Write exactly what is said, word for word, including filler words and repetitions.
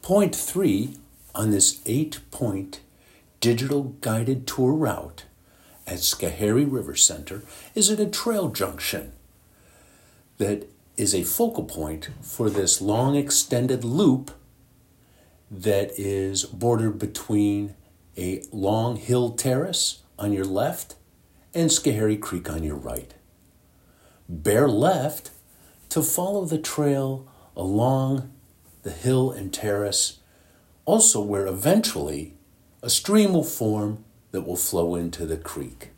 Point three on this eight-point digital guided tour route at Schoharie River Center is at a trail junction that is a focal point for this long extended loop that is bordered between a long hill terrace on your left and Schoharie Creek on your right. Bear left to follow the trail along the hill and terrace, also where eventually a stream will form that will flow into the creek.